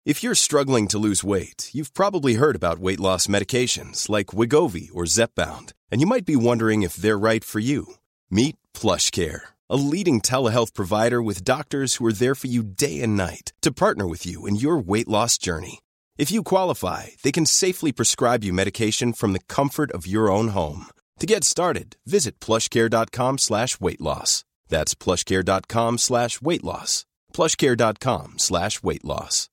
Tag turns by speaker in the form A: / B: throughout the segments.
A: If you're struggling to lose weight, you've probably heard about weight loss medications like Wegovy or Zepbound, and you might be wondering if they're right for you. Meet PlushCare, a leading telehealth provider with doctors who are there for you day and night to partner with you in your weight loss journey. If you qualify, they can safely prescribe you medication from the comfort of your own home. To get started, visit plushcare.com/weightloss. That's plushcare.com/weightloss. plushcare.com/weightloss.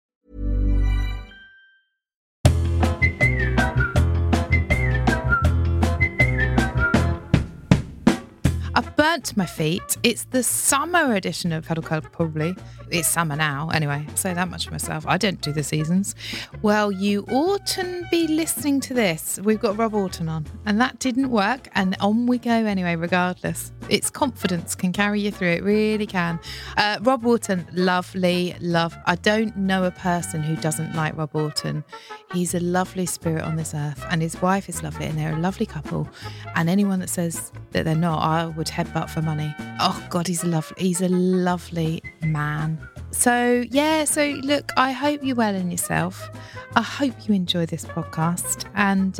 B: I've burnt my feet. It's the summer edition of Huddle Club, probably. It's summer now, anyway. I'll say that much for myself. I don't do the seasons. Well, you oughtn't be listening to this. We've got Rob Orton on, and that didn't work, and on we go anyway, regardless. It's confidence can carry you through. It really can. Rob Orton, lovely. I don't know a person who doesn't like Rob Orton. He's a lovely spirit on this earth, and his wife is lovely, and they're a lovely couple. And anyone that says that they're not, I would headbutt for money. Oh God, he's a lovely man. So look, I hope you're well in yourself. I hope you enjoy this podcast. And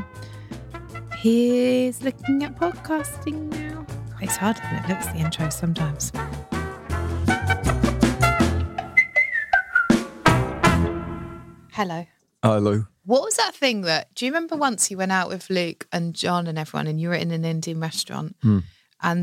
B: here's looking at podcasting now. It's harder than it looks, the intro sometimes. Hello.
C: Hello.
B: What was that thing do you remember once you went out with Luke and John and everyone and you were in an Indian restaurant and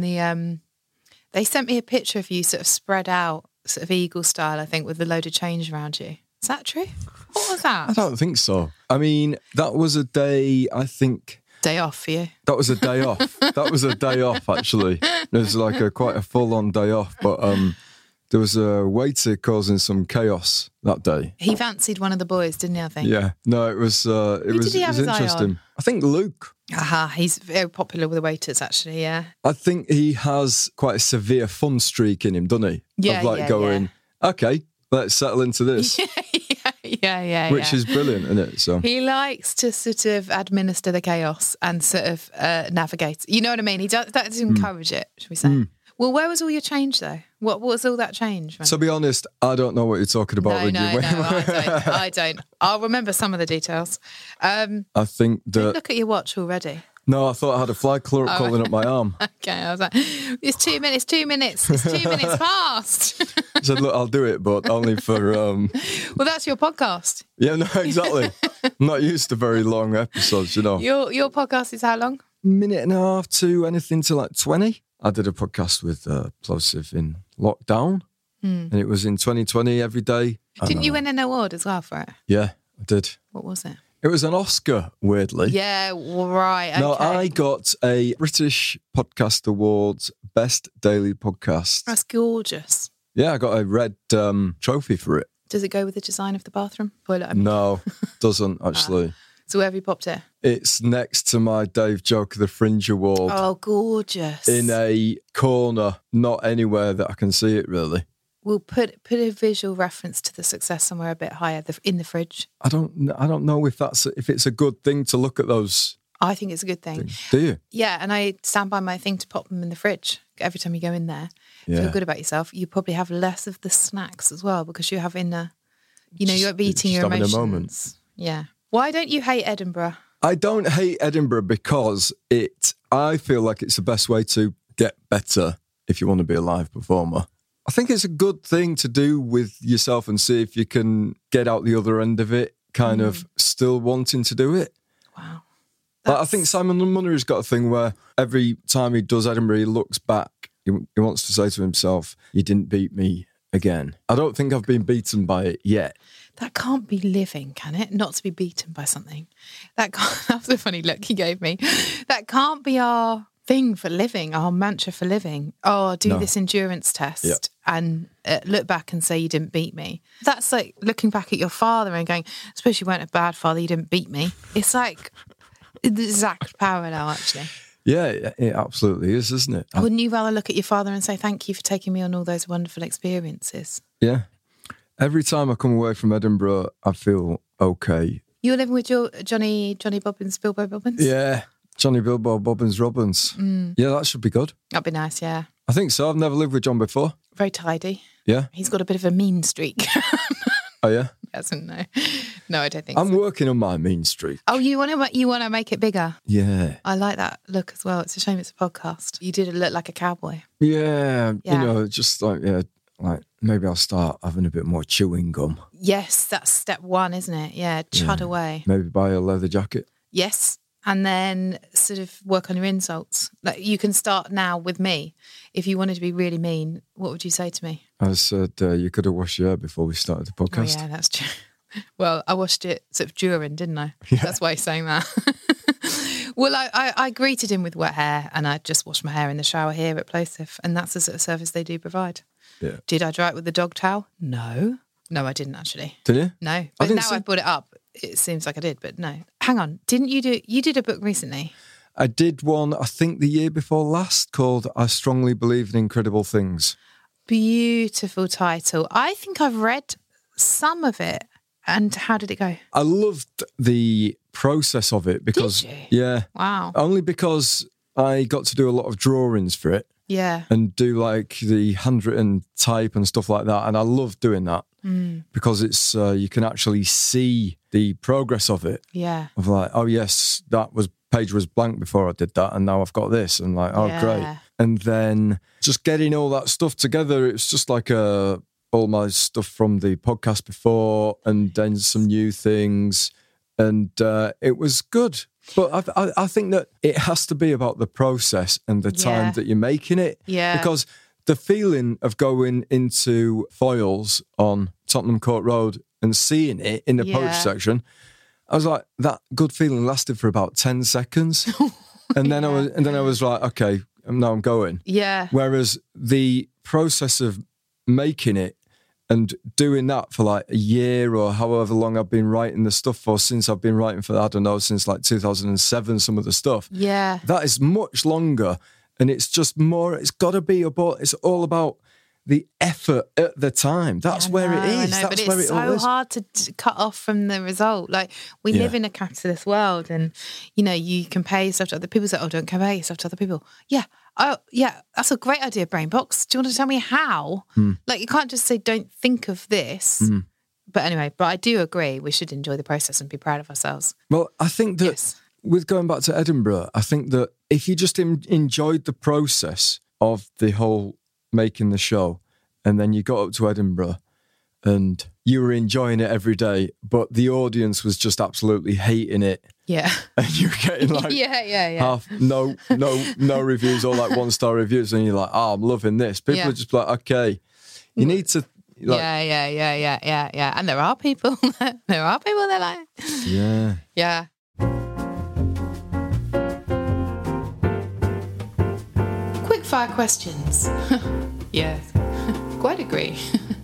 B: they sent me a picture of you sort of spread out, sort of eagle style, I think, with a load of change around you. Is that true? What was that?
C: I don't think so. I mean, that was a day, I think...
B: Day off for you?
C: That was a day off. That was a day off, actually. It was like quite a full-on day off, but... there was a waiter causing some chaos that day.
B: He fancied one of the boys, didn't he, I think?
C: Yeah. No, it was interesting. I think Luke.
B: Aha, he's very popular with the waiters, actually, yeah.
C: I think he has quite a severe fun streak in him, doesn't he?
B: Yeah,
C: okay, let's settle into this.
B: Yeah.
C: Which is brilliant, isn't it? So
B: he likes to sort of administer the chaos and sort of navigate. You know what I mean? He does encourage it, should we say. Well, where was all your change, though? What was all that change?
C: To be honest, I don't know what you're talking about.
B: No, I don't. I'll remember some of the details.
C: I think that...
B: Don't look at your watch already.
C: No, I thought I had a fly calling up my arm.
B: Okay, I was like, it's 2 minutes. It's 2 minutes past.
C: I said, look, I'll do it, but only for...
B: Well, that's your podcast.
C: Yeah, no, exactly. I'm not used to very long episodes, you know.
B: Your podcast is how long?
C: Minute and a half to anything to like 20. I did a podcast with Plosive in lockdown, and it was in 2020 every day.
B: Didn't you win an award as well for it?
C: Yeah, I did.
B: What was it?
C: It was an Oscar, weirdly.
B: Yeah, right. Okay.
C: No, I got a British Podcast Awards Best Daily Podcast.
B: That's gorgeous.
C: Yeah, I got a red trophy for it.
B: Does it go with the design of the bathroom? Toilet, I mean.
C: No, doesn't actually.
B: So where have you popped it?
C: It's next to my Dave Joke of the Fringe Award.
B: Oh, gorgeous.
C: In a corner, not anywhere that I can see it, really.
B: We'll put a visual reference to the success somewhere a bit higher in the fridge.
C: I don't know if it's a good thing to look at those.
B: I think it's a good thing.
C: Do you?
B: Yeah, and I stand by my thing to pop them in the fridge every time you go in there.
C: Yeah.
B: Feel good about yourself. You probably have less of the snacks as well because you have you won't be eating your emotions.
C: Having a moment.
B: Yeah. Why don't you hate Edinburgh?
C: I don't hate Edinburgh because I feel like it's the best way to get better if you want to be a live performer. I think it's a good thing to do with yourself and see if you can get out the other end of it, kind of still wanting to do it.
B: Wow.
C: Like, I think Simon Munner's got a thing where every time he does Edinburgh, he looks back. He wants to say to himself, you didn't beat me again. I don't think I've been beaten by it yet.
B: That can't be living, can it? Not to be beaten by something. That's the funny look he gave me. That can't be our thing for living, our mantra for living. Oh, do this endurance test and look back and say you didn't beat me. That's like looking back at your father and going, I suppose you weren't a bad father, you didn't beat me. It's like the exact parallel, actually.
C: Yeah, it absolutely is, isn't it?
B: Wouldn't you rather look at your father and say, thank you for taking me on all those wonderful experiences?
C: Yeah. Every time I come away from Edinburgh, I feel okay.
B: You're living with your Johnny Bobbins, Bilbo Bobbins?
C: Yeah, Johnny Bilbo Bobbins Robbins. Yeah, that should be good.
B: That'd be nice, yeah.
C: I think so. I've never lived with John before.
B: Very tidy.
C: Yeah.
B: He's got a bit of a mean streak.
C: Oh, yeah?
B: hasn't. No, I don't think
C: I'm
B: so.
C: working on my mean streak.
B: Oh, you want to make it bigger?
C: Yeah.
B: I like that look as well. It's a shame it's a podcast. You did look like a cowboy.
C: Yeah.
B: Yeah.
C: You know, just like, like maybe I'll start having a bit more chewing gum.
B: Yes, that's step one, isn't it? Yeah, chud away.
C: Maybe buy a leather jacket.
B: Yes. And then sort of work on your insults. Like you can start now with me. If you wanted to be really mean, what would you say to me?
C: I said, you could have washed your hair before we started the podcast.
B: Oh, yeah, that's true. Well, I washed it sort of during, didn't I?
C: Yeah.
B: That's why he's saying that. Well, I greeted him with wet hair and I just washed my hair in the shower here at Plosive. And that's the sort of service they do provide.
C: Yeah.
B: Did I dry it with the dog towel? No. No, I didn't actually.
C: Did you?
B: No. But now I've brought it up. It seems like I did, but no. Hang on. Didn't you did a book recently?
C: I did one, I think the year before last, called I Strongly Believe in Incredible Things.
B: Beautiful title. I think I've read some of it. And how did it go?
C: I loved the process of it because,
B: Did you?
C: Yeah.
B: Wow.
C: Only because I got to do a lot of drawings for it
B: Yeah.
C: and do like the handwritten type and stuff like that. And I love doing that because it's, you can actually see the progress of it.
B: Yeah.
C: Of like, oh yes, page was blank before I did that, and now I've got this, and like, oh
B: Yeah.
C: great. And then just getting all that stuff together, it's just like all my stuff from the podcast before, and then some new things, and it was good. But I think that it has to be about the process and the time
B: Yeah.
C: that you're making it.
B: Yeah.
C: Because the feeling of going into Foyles on Tottenham Court Road and seeing it in the
B: Yeah.
C: poetry section, I was like, that good feeling lasted for about 10 seconds. And then I was like, okay, now I'm going.
B: Yeah.
C: Whereas the process of making it and doing that for like a year or however long I've been writing the stuff for, since I've been writing for, I don't know, since like 2007, some of the stuff.
B: Yeah.
C: That is much longer. And it's just more, it's got to be about, it's all about the effort at the time. That's where it is.
B: I know,
C: That's
B: but
C: where
B: it's
C: it all
B: so
C: is.
B: hard to cut off from the result. Like we live in a capitalist world, and you compare yourself to other people. Say, "Oh, don't compare yourself to other people." Yeah, oh, yeah, that's a great idea, Brainbox. Do you want to tell me how? Like you can't just say, "Don't think of this." But anyway, I do agree. We should enjoy the process and be proud of ourselves.
C: Well, I think that
B: Yes.
C: with going back to Edinburgh, I think that if you just enjoyed the process of the whole making the show, and then you got up to Edinburgh and you were enjoying it every day, but the audience was just absolutely hating it,
B: Yeah.
C: and you were getting like
B: yeah.
C: half no reviews or like 1-star reviews, and you're like, oh, I'm loving this. People
B: Yeah.
C: are just like, okay, you need to like,
B: Yeah. And there are people. There are people that like.
C: yeah.
B: Yeah. Quick fire questions. Yes. Quite agree.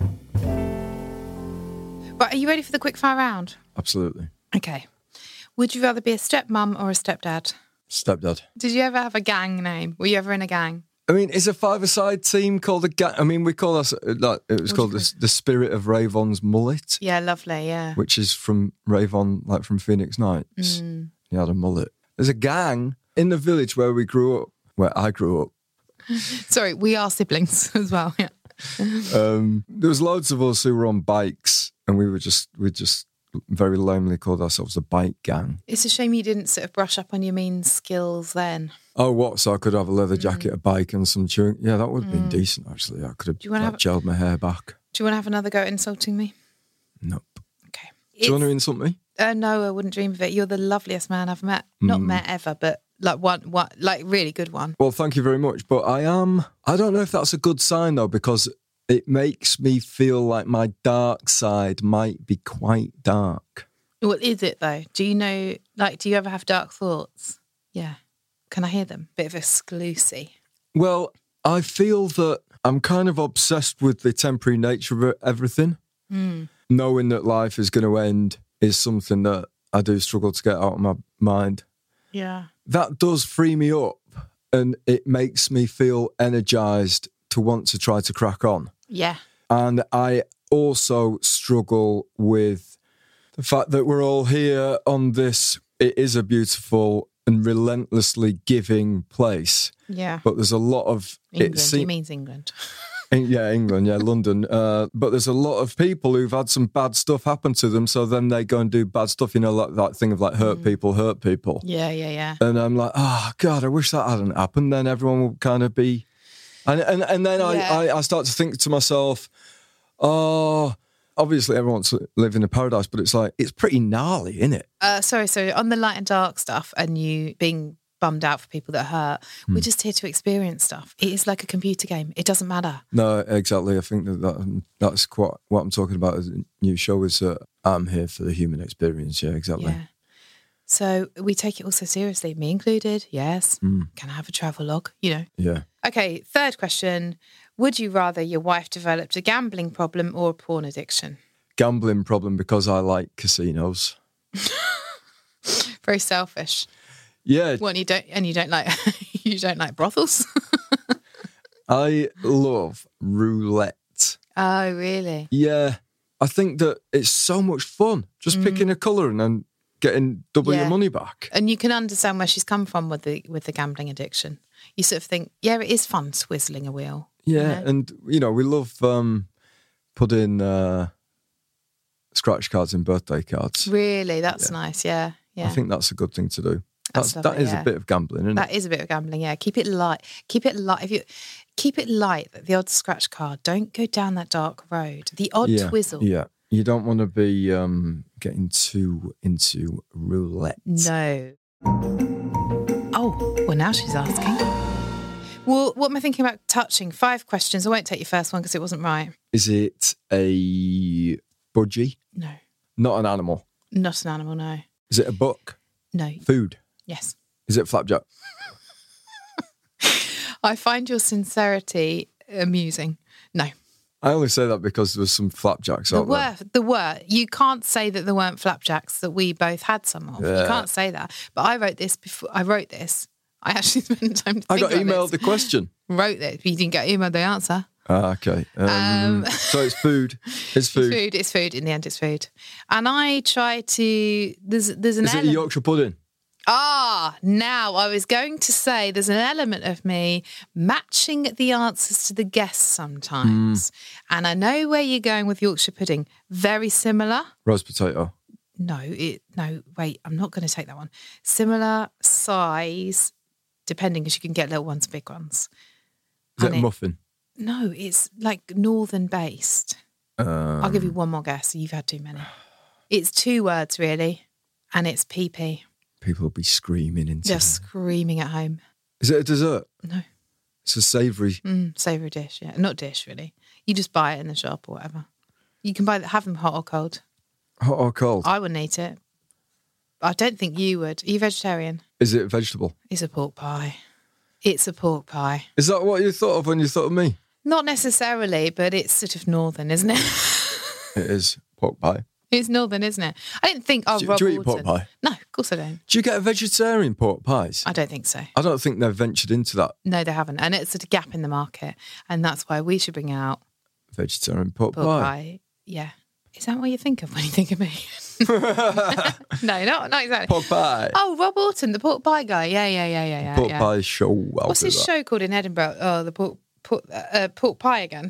B: Right, are you ready for the quick fire round?
C: Absolutely.
B: Okay. Would you rather be a stepmum or a stepdad?
C: Stepdad.
B: Did you ever have a gang name? Were you ever in a gang?
C: I mean, is a five-a-side team called a gang? I mean, we call us like it was called the Spirit of Ravon's Mullet,
B: Yeah, lovely, yeah.
C: which is from Ravon, like from Phoenix Nights. He had a mullet. There's a gang in the village where I grew up.
B: Sorry, we are siblings as well, yeah.
C: There was loads of us who were on bikes, and we just very lamely called ourselves a bike gang.
B: It's a shame you didn't sort of brush up on your mean skills then.
C: Oh, what? So I could have a leather jacket, a bike, and some chewing. Yeah, that would have been decent, actually. I could have
B: you wanna
C: gelled my hair back.
B: Do you want to have another go at insulting me?
C: Nope.
B: Okay.
C: Do you want to insult me?
B: No, I wouldn't dream of it. You're the loveliest man I've met. Not met ever, but like one, like really good one.
C: Well, thank you very much. But I don't know if that's a good sign, though, because it makes me feel like my dark side might be quite dark.
B: What is it, though? Do you know, like, do you ever have dark thoughts? Yeah. Can I hear them? Bit of exclusive.
C: Well, I feel that I'm kind of obsessed with the temporary nature of everything. Knowing that life is going to end is something that I do struggle to get out of my mind.
B: Yeah.
C: That does free me up, and it makes me feel energized to want to try to crack on.
B: Yeah.
C: And I also struggle with the fact that we're all here on this. It is a beautiful and relentlessly giving place.
B: Yeah.
C: But there's a lot of...
B: England. He means England.
C: England, London. But there's a lot of people who've had some bad stuff happen to them, so then they go and do bad stuff, like that thing of like hurt people.
B: Yeah.
C: And I'm like, oh, God, I wish that hadn't happened. Then everyone would kind of be... And then I start to think to myself, oh... Obviously, everyone wants to live in a paradise, but it's like, it's pretty gnarly, isn't it?
B: So on the light and dark stuff and you being bummed out for people that hurt, we're just here to experience stuff. It is like a computer game. It doesn't matter.
C: No, exactly. I think that's quite what I'm talking about as a new show is I'm here for the human experience. Yeah, exactly.
B: Yeah. So we take it all so seriously, me included. Yes. Can I have a travel log?
C: Yeah.
B: Okay, third question. Would you rather your wife developed a gambling problem or a porn addiction?
C: Gambling problem because I like casinos.
B: Very selfish.
C: Yeah.
B: Well, you don't like brothels.
C: I love roulette.
B: Oh, really?
C: Yeah. I think that it's so much fun just picking a colour and then getting double your money back.
B: And you can understand where she's come from with the gambling addiction. You sort of think, yeah, it is fun swizzling a wheel.
C: Yeah, and we love putting scratch cards in birthday cards.
B: Really, that's nice. Yeah.
C: I think that's a good thing to do. That is a bit of gambling, isn't it?
B: That is a bit of gambling. Yeah, keep it light. Keep it light. Keep it light. The odd scratch card. Don't go down that dark road. The odd twizzle.
C: Yeah, you don't want to be getting too into roulette.
B: No. Oh, well, now she's asking. Well, what am I thinking about touching? 5 questions. I won't take your first one because it wasn't right.
C: Is it a budgie?
B: No.
C: Not an animal?
B: Not an animal, no.
C: Is it a book?
B: No.
C: Food?
B: Yes.
C: Is it flapjack?
B: I find your sincerity amusing. No.
C: I only say that because there was some flapjacks out there.
B: There were. You can't say that there weren't flapjacks that we both had some of. Yeah. You can't say that. But I wrote this before. I actually spent time to think
C: I got emailed the question.
B: Wrote it. You didn't get emailed the answer.
C: Okay. So it's food. It's food.
B: It's food. In the end, it's food. And I try to... There's an
C: element... Is it Yorkshire pudding?
B: Now I was going to say there's an element of me matching the answers to the guests sometimes. And I know where you're going with Yorkshire pudding. Very similar.
C: Roast potato.
B: No, wait, I'm not going to take that one. Similar size, depending, because you can get little ones, big ones.
C: Is it a muffin?
B: No, it's like northern based. I'll give you one more guess. You've had too many. It's 2 words, really, and it's PP.
C: People will be screaming into
B: Just screaming at home.
C: Is it a dessert?
B: No.
C: It's a savoury...
B: savoury dish, yeah. Not dish, really. You just buy it in the shop or whatever. You can have them hot or cold.
C: Hot or cold?
B: I wouldn't eat it. I don't think you would. Are you vegetarian?
C: Is it a vegetable?
B: It's a pork pie. It's a pork pie.
C: Is that what you thought of when you thought of me?
B: Not necessarily, but it's sort of northern, isn't it?
C: It is pork pie.
B: It's northern, isn't it? I didn't think, Rob
C: do you eat pork pie?
B: No, of course I don't.
C: Do you get a vegetarian pork pies?
B: I don't think so.
C: I don't think they've ventured into that.
B: No, they haven't. And it's a gap in the market. And that's why we should bring out...
C: Vegetarian pork pie.
B: Yeah. Is that what you think of when you think of me? No, not exactly.
C: Pork pie.
B: Oh, Rob Orton, the pork pie guy. Yeah.
C: Pork pie show.
B: What's his show called in Edinburgh? Oh, the pork pie again.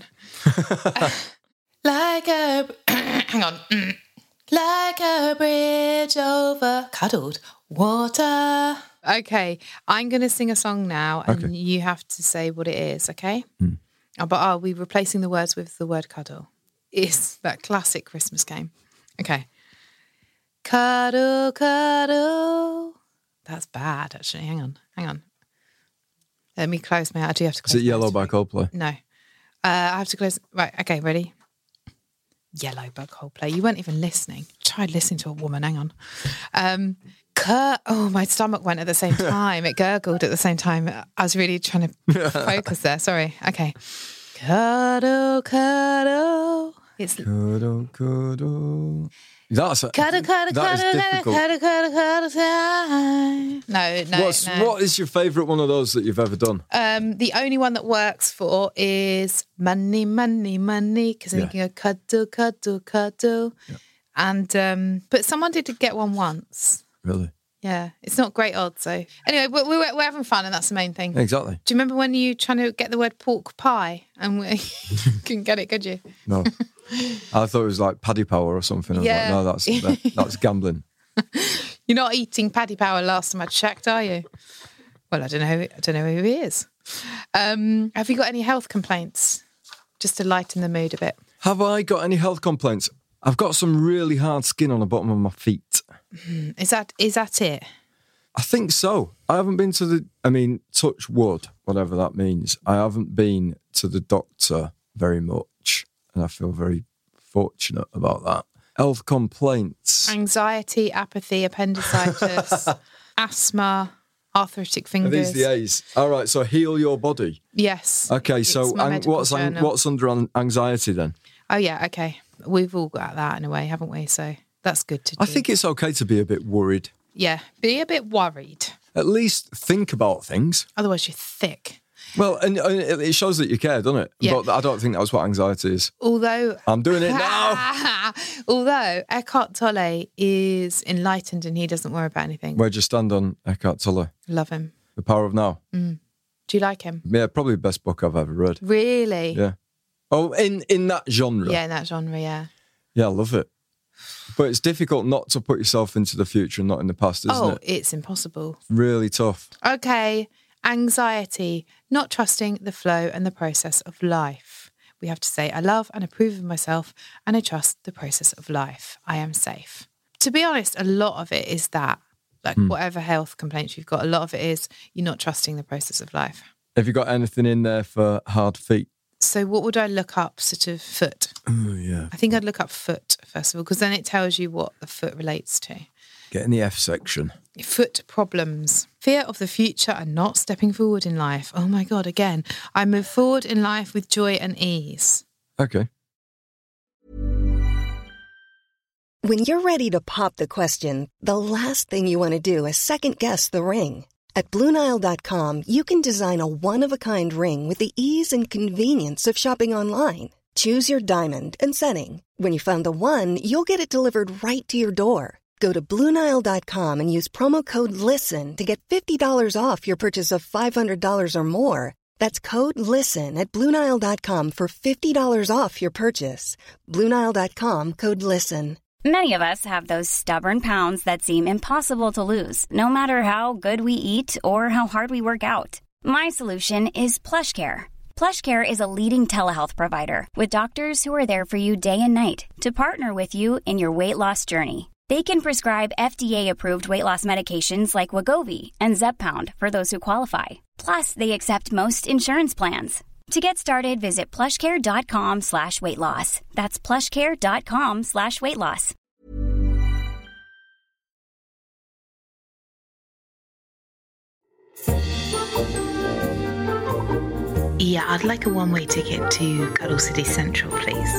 B: Like a... Hang on. Like a bridge over cuddled water. Okay, I'm going to sing a song now and you have to say what it is, okay? But are we replacing the words with the word cuddle? It's that classic Christmas game. Okay. Cuddle, cuddle. That's bad, actually. Hang on. Let me close my... I do have to close
C: my eyes. Is it Yellow by Coldplay?
B: No. I have to close... Right, okay, ready? Yellow by Coldplay. You weren't even listening. I tried listening to a woman. Hang on. Oh, my stomach went at the same time. It gurgled at the same time. I was really trying to focus there. Sorry. Okay. Cuddle, cuddle. It's
C: cuddle, cuddle. That's
B: cuddle, cuddle,
C: that
B: cuddle,
C: is difficult.
B: Cuddle, cuddle, cuddle time. No.
C: What is your favourite one of those that you've ever done?
B: The only one that works for is money, money, money, because then you can go cuddle, cuddle, cuddle. Yeah. And but someone did get one once.
C: Really?
B: Yeah, it's not great odds. So anyway, we're having fun, and that's the main thing.
C: Exactly.
B: Do you remember when you were trying to get the word pork pie and we couldn't get it, could you?
C: No. I thought it was like Paddy Power or something. I was like, no, that's gambling.
B: You're not eating Paddy Power last time I checked, are you? Well, I don't know who he is. Have you got any health complaints? Just to lighten the mood a bit.
C: Have I got any health complaints? I've got some really hard skin on the bottom of my feet.
B: Is that it?
C: I think so. I haven't been to touch wood, whatever that means. I haven't been to the doctor very much, and I feel very fortunate about that. Health complaints.
B: Anxiety, apathy, appendicitis, asthma, arthritic fingers.
C: Are these the A's? All right, so heal your body.
B: Yes.
C: Okay, so what's under anxiety then?
B: Oh, yeah, okay. We've all got that in a way, haven't we? So that's good to do.
C: I think it's okay to be a bit worried.
B: Yeah, be a bit worried.
C: At least think about things.
B: Otherwise, you're thick.
C: Well, and it shows that you care, doesn't it?
B: Yeah.
C: But I don't think that's what anxiety is.
B: Although...
C: I'm doing it now.
B: Although Eckhart Tolle is enlightened and he doesn't worry about anything.
C: Where'd you stand on Eckhart Tolle?
B: Love him.
C: The Power of Now?
B: Mm. Do you like him?
C: Yeah, probably the best book I've ever read.
B: Really?
C: Yeah. Oh, in that genre?
B: Yeah, in that genre, yeah.
C: Yeah, I love it. But it's difficult not to put yourself into the future and not in the past, isn't it?
B: Oh, it's impossible.
C: Really tough.
B: Okay. Anxiety, not trusting the flow and the process of life. We have to say, I love and approve of myself and I trust the process of life. I am safe. To be honest, a lot of it is that. Like whatever health complaints you've got, a lot of it is you're not trusting the process of life.
C: Have you got anything in there for hard feet?
B: So what would I look up? Sort of foot.
C: Oh, yeah.
B: I think I'd look up foot, first of all, because then it tells you what the foot relates to.
C: Get in the F section.
B: Foot problems. Fear of the future and not stepping forward in life. Oh my God, again. I move forward in life with joy and ease.
C: Okay.
D: When you're ready to pop the question, the last thing you want to do is second-guess the ring. At BlueNile.com, you can design a one-of-a-kind ring with the ease and convenience of shopping online. Choose your diamond and setting. When you find the one, you'll get it delivered right to your door. Go to BlueNile.com and use promo code LISTEN to get $50 off your purchase of $500 or more. That's code LISTEN at BlueNile.com for $50 off your purchase. BlueNile.com, code LISTEN.
E: Many of us have those stubborn pounds that seem impossible to lose, no matter how good we eat or how hard we work out. My solution is PlushCare. PlushCare is a leading telehealth provider with doctors who are there for you day and night to partner with you in your weight loss journey. They can prescribe FDA-approved weight loss medications like Wegovy and Zepbound for those who qualify. Plus, they accept most insurance plans. To get started, visit plushcare.com/weightloss. That's plushcare.com/weightloss.
B: Yeah, I'd like a one-way ticket to Cuddle City Central, please.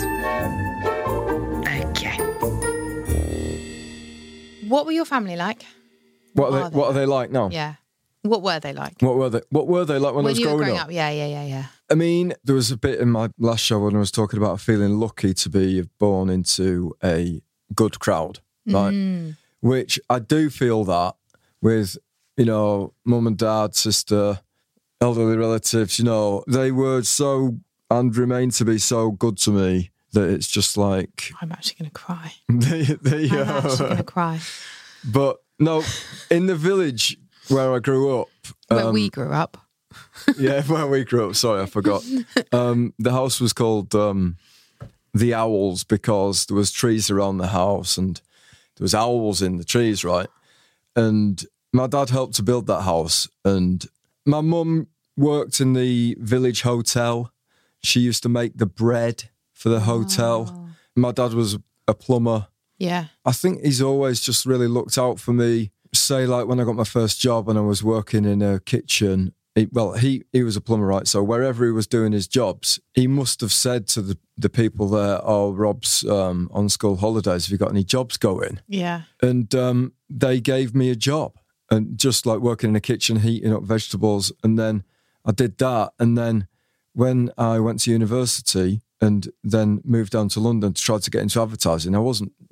B: Okay. What were your family like?
C: What are they like now?
B: Yeah. What were they like?
C: What were they like when I was
B: you were
C: growing
B: up? Yeah.
C: I mean, there was a bit in my last show when I was talking about feeling lucky to be born into a good crowd, right? Which I do feel that with, mum and dad, sister, elderly relatives, they were so and remain to be so good to me that it's just like...
B: I'm actually going to cry.
C: I'm
B: actually going to cry.
C: But no, in the village where I grew up...
B: Where we grew up.
C: Yeah, where we grew up. Sorry, I forgot. The house was called The Owls because there was trees around the house and there was owls in the trees, right? And my dad helped to build that house. And my mum worked in the village hotel. She used to make the bread for the hotel. My dad was a plumber.
B: Yeah.
C: I think he's always just really looked out for me. Say, like when I got my first job and I was working in a kitchen, he was a plumber, right? So wherever he was doing his jobs, he must have said to the people there, "Oh, Rob's on school holidays. Have you got any jobs going?"
B: Yeah.
C: And they gave me a job, and just like working in a kitchen, heating up vegetables. And then I did that. And then when I went to university and then moved down to London to try to get into advertising, I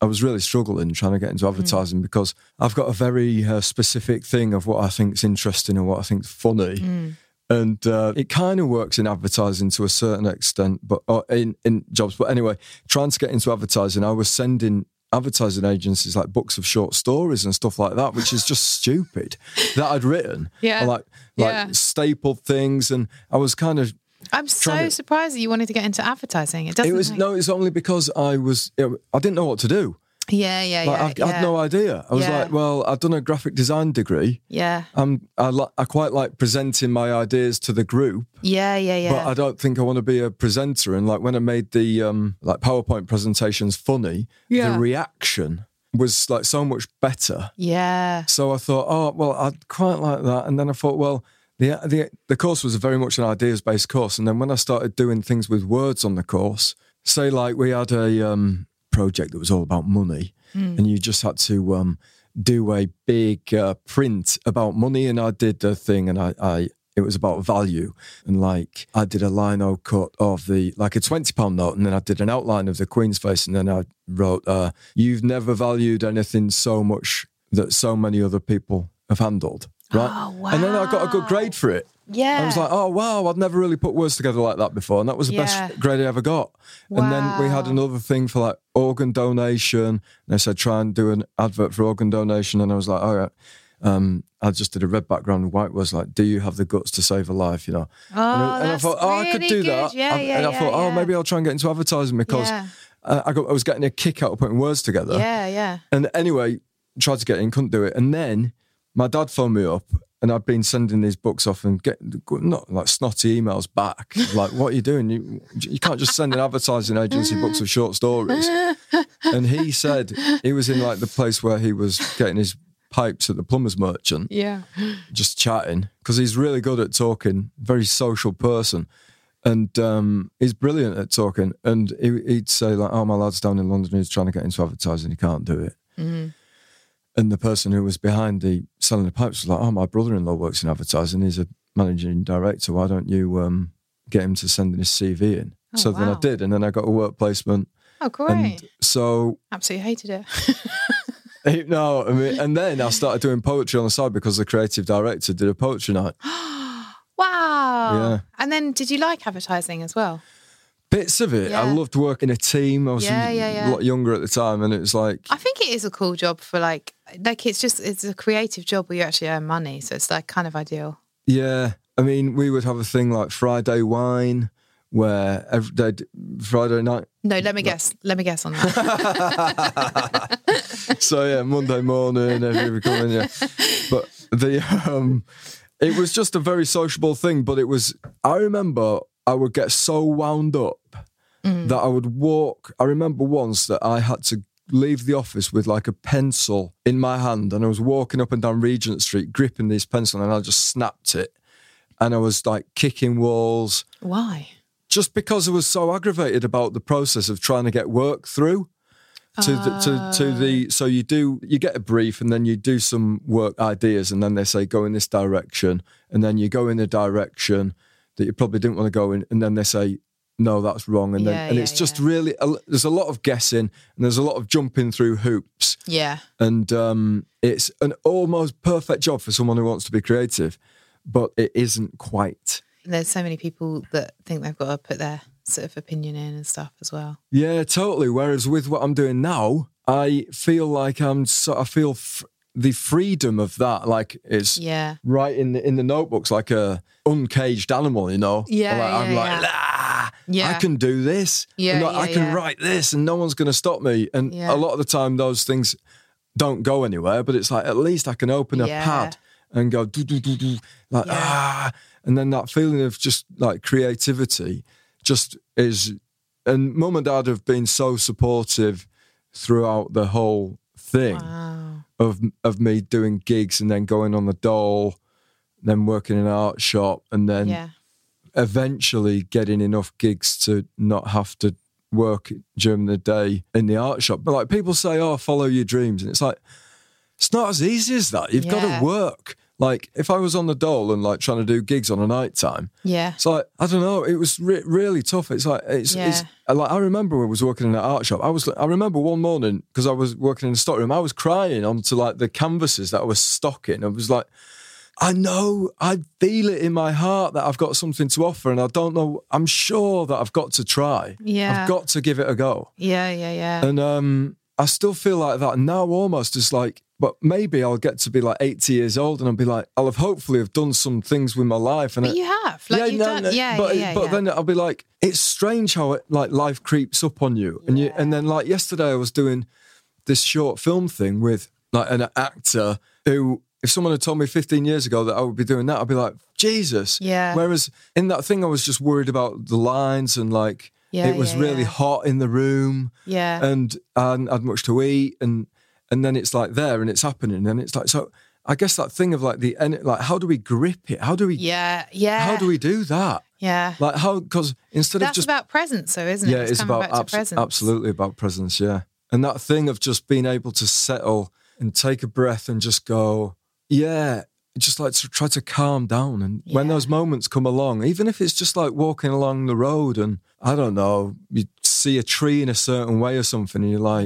C: I was really struggling trying to get into advertising because I've got a very specific thing of what I think is interesting and what I think is funny. And it kind of works in advertising to a certain extent, but in jobs. But anyway, trying to get into advertising, I was sending advertising agencies like books of short stories and stuff like that, which is just stupid, that I'd written.
B: Yeah.
C: Like stapled things. And I was kind of...
B: I'm so surprised that you wanted to get into advertising. It doesn't.
C: It's only because I didn't know what to do.
B: Yeah.
C: I had no idea. I was like, well, I've done a graphic design degree.
B: Yeah.
C: I quite like presenting my ideas to the group.
B: Yeah.
C: But I don't think I want to be a presenter. And like when I made the like PowerPoint presentations funny, the reaction was like so much better.
B: Yeah.
C: So I thought, oh, well, I'd quite like that. And then I thought, well, the course was very much an ideas-based course. And then when I started doing things with words on the course, say like we had a project that was all about money, and you just had to do a big print about money, and I did a thing, and it was about value, and like I did a lino cut of like a £20 note, and then I did an outline of the Queen's face, and then I wrote, "You've never valued anything so much that so many other people have handled." Right?
B: Oh, wow.
C: And then I got a good grade for it.
B: Yeah.
C: I was like, oh, wow, I'd never really put words together like that before. And that was the best grade I ever got.
B: Wow.
C: And then we had another thing for like organ donation. And they said, try and do an advert for organ donation. And I was like, all right. I just did a red background and white words like, do you have the guts to save a life, you know?
B: Oh,
C: and I thought, I could do that. And I thought, maybe I'll try and get into advertising because I was getting a kick out of putting words together.
B: Yeah.
C: And anyway, tried to get in, couldn't do it. And then my dad phoned me up, and I'd been sending these books off and not like snotty emails back. Like, what are you doing? You can't just send an advertising agency books of short stories. And he said he was in like the place where he was getting his pipes at the plumber's merchant.
B: Yeah.
C: Just chatting, because he's really good at talking, very social person. And he's brilliant at talking. And he'd say like, oh, my lad's down in London, he's trying to get into advertising, he can't do it. Mm-hmm. And the person who was behind selling the pipes was like, oh, my brother-in-law works in advertising. He's a managing director. Why don't you get him to send his CV in?
B: Oh,
C: so then I did. And then I got a work placement.
B: Oh, great.
C: And so...
B: Absolutely hated it.
C: No, I mean, and then I started doing poetry on the side because the creative director did a poetry night.
B: Wow.
C: Yeah.
B: And then did you like advertising as well?
C: Bits of it.
B: Yeah.
C: I loved working in a team. I was a lot younger at the time, and it was like...
B: I think it is a cool job for like it's a creative job where you actually earn money, so it's like kind of ideal.
C: Yeah. I mean, we would have a thing like Friday wine, where every day, Friday night...
B: No, let me guess on that.
C: So yeah, Monday morning, everybody coming, yeah. But it was just a very sociable thing, but it was... I remember... I would get so wound up that I would walk. I remember once that I had to leave the office with like a pencil in my hand, and I was walking up and down Regent Street gripping this pencil, and I just snapped it. And I was like kicking walls.
B: Why?
C: Just because I was so aggravated about the process of trying to get work through. So you get a brief, and then you do some work ideas, and then they say go in this direction, and then you go in the direction that you probably didn't want to go in, and then they say, no, that's wrong. And it's just really, there's a lot of guessing, and there's a lot of jumping through hoops.
B: Yeah.
C: And it's an almost perfect job for someone who wants to be creative, but it isn't quite.
B: There's so many people that think they've got to put their sort of opinion in and stuff as well.
C: Yeah, totally. Whereas with what I'm doing now, I feel like the freedom of that, like it's right in the notebooks, like a uncaged animal, you know. I can do this. I can write this, and no one's going to stop me. And a lot of the time, those things don't go anywhere. But it's like at least I can open a pad and go do do do do and then that feeling of just like creativity just is. And Mum and Dad have been so supportive throughout the whole thing.
B: Wow.
C: Of me doing gigs and then going on the dole, then working in an art shop, and then eventually getting enough gigs to not have to work during the day in the art shop. But like people say, oh, follow your dreams. And it's like, it's not as easy as that. You've got to work Like, if I was on the dole and like trying to do gigs on a night time,
B: Yeah.
C: it's like, I don't know, it was really tough. It's like, it's like, I remember when I was working in an art shop, I remember one morning, because I was working in the stock room, I was crying onto like the canvases that I was stocking. I was like, I know, I feel it in my heart that I've got something to offer, and I don't know, I'm sure that I've got to try.
B: Yeah.
C: I've got to give it a go.
B: Yeah.
C: And I still feel like that now, almost as like, but maybe I'll get to be like 80 years old and I'll be like, I'll have hopefully have done some things with my life. And
B: But you have. Like, you've done.
C: But then I'll be like, it's strange how like life creeps up on you. And then like yesterday I was doing this short film thing with like an actor who, if someone had told me 15 years ago that I would be doing that, I'd be like, Jesus.
B: Yeah.
C: Whereas in that thing, I was just worried about the lines and like, it was really hot in the room.
B: Yeah.
C: And I hadn't had much to eat. And then it's like there and it's happening. And it's like, so I guess that thing of like how do we grip it? How do we, how do we do that?
B: Yeah.
C: Like how, because instead
B: That's
C: of just.
B: That's about presence, though, isn't it?
C: Yeah, it's about
B: presence.
C: Absolutely about presence. Yeah. And that thing of just being able to settle and take a breath and just go, just like to try to calm down. And when those moments come along, even if it's just like walking along the road and I don't know, you see a tree in a certain way or something and you're like,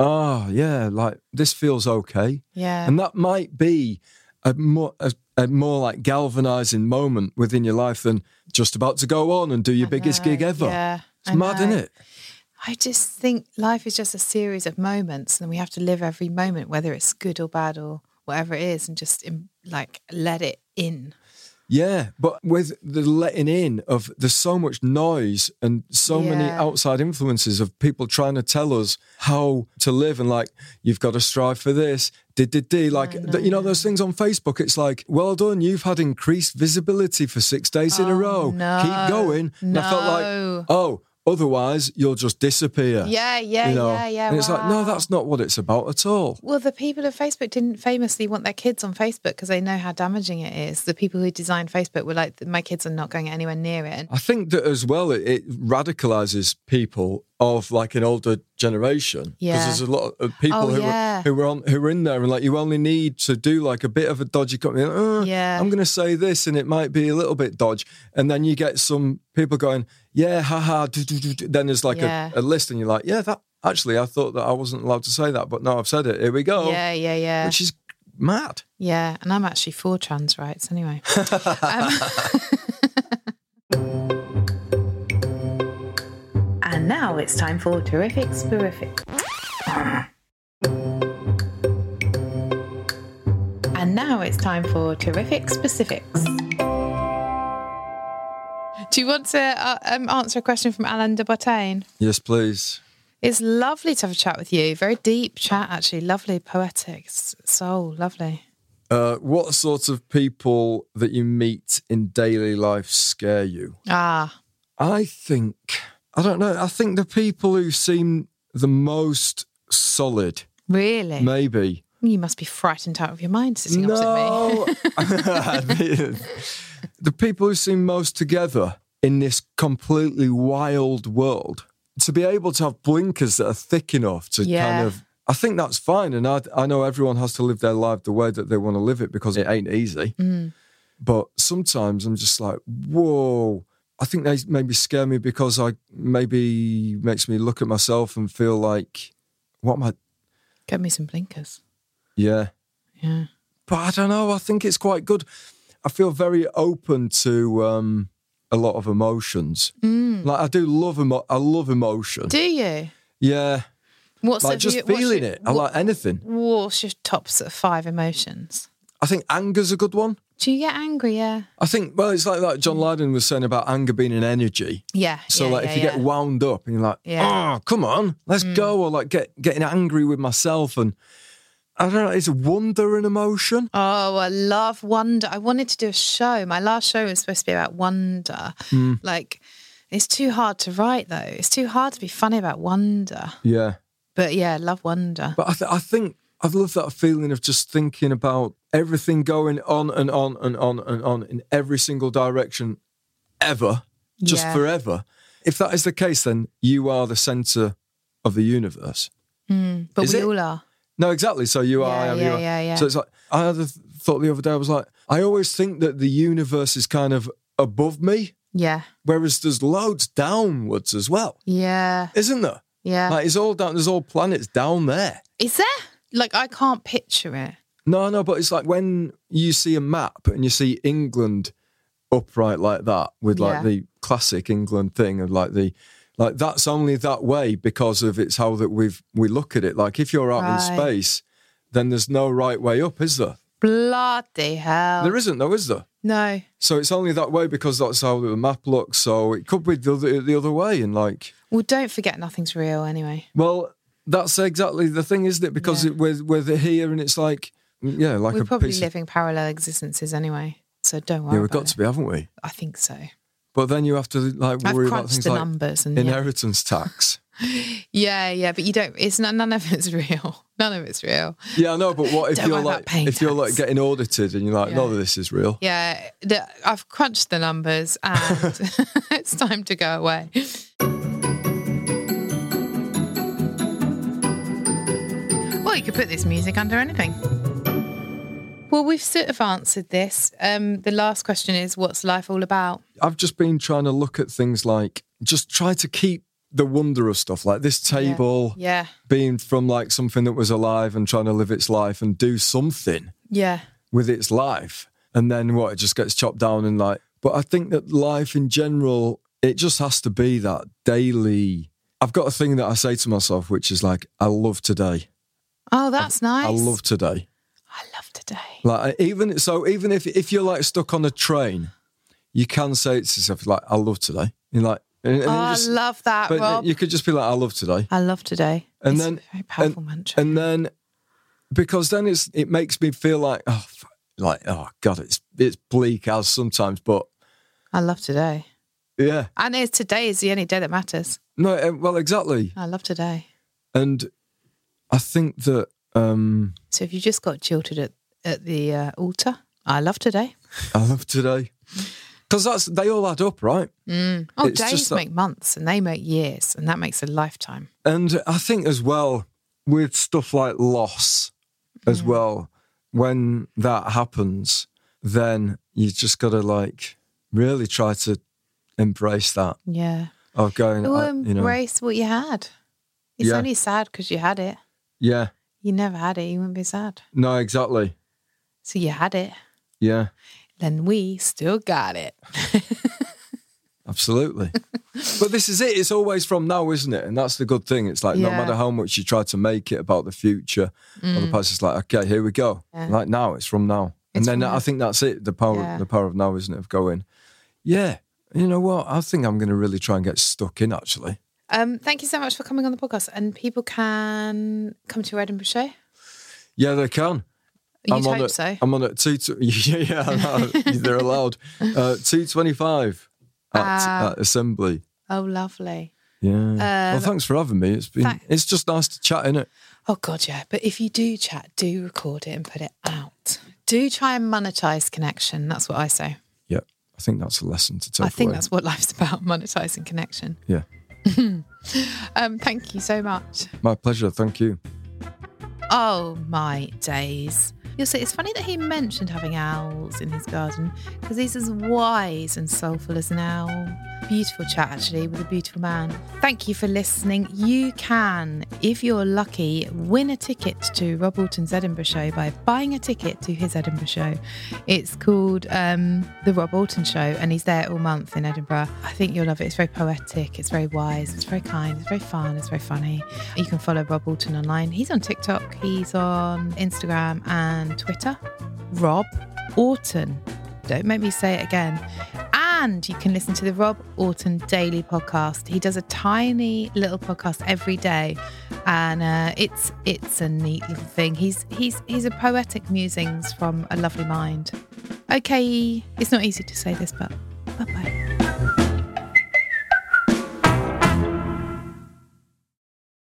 C: like this feels okay.
B: Yeah.
C: And that might be a more like galvanizing moment within your life than just about to go on and do your biggest gig ever.
B: Yeah.
C: It's mad, isn't it?
B: I just think life is just a series of moments and we have to live every moment, whether it's good or bad or whatever it is, and just like let it in.
C: Yeah, but with the letting in of, there's so much noise and so many outside influences of people trying to tell us how to live and like, you've got to strive for this, like, you know, those things on Facebook, it's like, well done, you've had increased visibility for 6 days in a row.
B: No,
C: keep going. And I felt like, otherwise you'll just disappear.
B: Yeah.
C: And it's like, no, that's not what it's about at all.
B: Well, the people of Facebook didn't famously want their kids on Facebook because they know how damaging it is. The people who designed Facebook were like, my kids are not going anywhere near it.
C: I think that as well, it radicalizes people of like an older generation.
B: Yeah.
C: Because there's a lot of people who were in there and like, you only need to do like a bit of a dodgy comment. I'm going to say this and it might be a little bit dodge. And then you get some people going, haha. Then there's like a list and you're like, that actually, I thought that I wasn't allowed to say that, but no, I've said it. Here we go.
B: Yeah.
C: Which is mad.
B: Yeah. And I'm actually for trans rights anyway. And now it's time for Terrific Sporific. And now it's time for Terrific Specifics. Do you want to answer a question from Alain de Bottain?
C: Yes, please.
B: It's lovely to have a chat with you. Very deep chat, actually. Lovely, poetic, soul, lovely.
C: What sorts of people that you meet in daily life scare you?
B: I
C: don't know. I think the people who seem the most solid.
B: Really?
C: Maybe.
B: You must be frightened out of your mind sitting opposite me.
C: The people who seem most together in this completely wild world, to be able to have blinkers that are thick enough to kind of, I think that's fine. And I know everyone has to live their life the way that they want to live it because it ain't easy. Mm. But sometimes I'm just like, whoa. I think they maybe scare me because maybe makes me look at myself and feel like, what am I?
B: Get me some blinkers.
C: Yeah.
B: Yeah.
C: But I don't know. I think it's quite good. I feel very open to a lot of emotions. Mm. Like I do love I love emotion.
B: Do you?
C: Yeah.
B: What's
C: like just feeling it. I like anything.
B: What's your top sort of 5 emotions?
C: I think anger's a good one.
B: Do you get angry? Yeah.
C: I think, well, it's like that John Lydon was saying about anger being an energy.
B: Yeah.
C: So if you get wound up and you're like, oh, come on, let's go. Or like getting angry with myself and I don't know, it's wonder an emotion.
B: Oh, I love wonder. I wanted to do a show. My last show was supposed to be about wonder. Mm. Like, it's too hard to write, though. It's too hard to be funny about wonder.
C: Yeah.
B: But yeah, I love wonder.
C: But I think I've loved that feeling of just thinking about everything going on and on and on and on in every single direction ever, just forever. If that is the case, then you are the centre of the universe.
B: But we all are.
C: No, exactly. So you are, I am, you are.
B: Yeah.
C: So it's like, I had a thought the other day, I was like, I always think that the universe is kind of above me,
B: Yeah.
C: whereas there's loads downwards as well,
B: Yeah.
C: isn't there?
B: Yeah.
C: Like, it's all down, there's all planets down there.
B: Is there? Like, I can't picture it.
C: No, but it's like when you see a map and you see England upright like that with like the classic England thing of like that's only that way because of it's how that we look at it. Like if you're out in space, then there's no right way up, is there?
B: Bloody hell.
C: There isn't though, is there?
B: No.
C: So it's only that way because that's how the map looks. So it could be the other way and like...
B: Well, don't forget nothing's real anyway.
C: Well, that's exactly the thing, isn't it? Because we're here and it's like, like
B: we're
C: a
B: probably
C: piece
B: living parallel existences anyway. So don't worry.
C: Yeah, we've got to be, haven't we?
B: I think so.
C: But then you have to like worry about things
B: the
C: like
B: numbers and
C: inheritance tax.
B: Yeah, but you don't. It's not. None of it's real. None of it's real.
C: Yeah, I know. But what if
B: Don't
C: you're
B: worry
C: like
B: about paying
C: you're like getting audited and you're like, no, this is real.
B: Yeah, I've crunched the numbers and it's time to go away. Well, you could put this music under anything. Well, we've sort of answered this. The last question is, what's life all about?
C: I've just been trying to look at things like, just try to keep the wonder of stuff, like this table being from like something that was alive and trying to live its life and do something with its life. And then it just gets chopped down and like, but I think that life in general, it just has to be that daily. I've got a thing that I say to myself, which is like, I love today.
B: Oh, that's nice.
C: I love today.
B: I love today.
C: Like even if you're like stuck on a train, you can say it to yourself like, I love today. You're like,
B: I love that,
C: but
B: Rob.
C: You could just be like, I love today.
B: I love today.
C: And
B: it's
C: then
B: a very powerful mantra.
C: And then because then it makes me feel like oh God, it's bleak as sometimes, but
B: I love today.
C: Yeah.
B: And today is the only day that matters.
C: No, well, exactly.
B: I love today.
C: And I think that
B: so if you just got jilted at the altar, I love today.
C: I love today. Because they all add up, right?
B: Oh, it's days make months and they make years and that makes a lifetime.
C: And I think as well, with stuff like loss as well, when that happens, then you just got to like really try to embrace that.
B: Yeah.
C: Of going,
B: embrace what you had. It's only sad because you had it.
C: Yeah.
B: You never had it, you wouldn't be sad.
C: No, exactly.
B: So you had it.
C: Yeah.
B: Then we still got it.
C: Absolutely. But this is it. It's always from now, isn't it? And that's the good thing. It's like no matter how much you try to make it about the future or the past, it's like, okay, here we go. Yeah. Like now, it's from now. And then I think that's it. The power of now, isn't it? Of going, you know what? I think I'm going to really try and get stuck in, actually.
B: Thank you so much for coming on the podcast. And people can come to your Edinburgh show? Yeah,
C: they can.
B: You'd hope so.
C: I'm on at 2:20. They're allowed. 2:25 at Assembly.
B: Oh, lovely.
C: Yeah. Well, thanks for having me. It's just nice to chat, innit?
B: Oh God, yeah. But if you do chat, do record it and put it out. Do try and monetize connection. That's what I say.
C: Yeah, I think that's a lesson to take away.
B: I think that's what life's about: monetizing connection.
C: Yeah.
B: Thank you so much.
C: My pleasure. Thank you.
B: Oh my days. You'll see, it's funny that he mentioned having owls in his garden because he's as wise and soulful as an owl. Beautiful chat, actually, with a beautiful man. Thank you for listening. You can, if you're lucky, win a ticket to Rob Alton's Edinburgh show by buying a ticket to his Edinburgh show. It's called The Rob Alton Show, and he's there all month in Edinburgh. I think you'll love it. It's very poetic, it's very wise, it's very kind, it's very fun, it's very funny. You can follow Rob Alton online. He's on TikTok, he's on Instagram and Twitter. Rob Alton. Don't make me say it again. And you can listen to the Rob Alton Daily Podcast. He does a tiny little podcast every day, and it's a neat little thing. He's a poetic musings from a lovely mind. Okay, it's not easy to say this, but bye-bye.